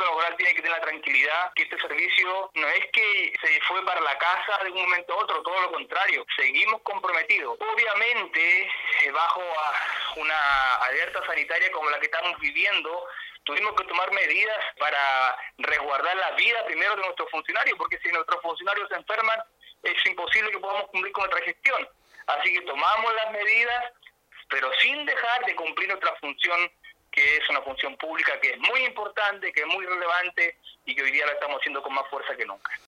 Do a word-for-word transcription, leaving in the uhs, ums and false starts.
mundo laboral tiene que tener la tranquilidad que este servicio no es que se fue para la casa de un momento a otro, todo lo contrario, seguimos comprometidos. Obviamente, eh, bajo a una alerta sanitaria como la que estamos viviendo, tuvimos que tomar medidas para resguardar la vida primero de nuestros funcionarios, porque si nuestros funcionarios se enferman, es imposible que podamos cumplir con nuestra gestión. Así que tomamos las medidas, pero sin dejar de cumplir nuestra función, que es una función pública que es muy importante, que es muy relevante y que hoy día la estamos haciendo con más fuerza que nunca.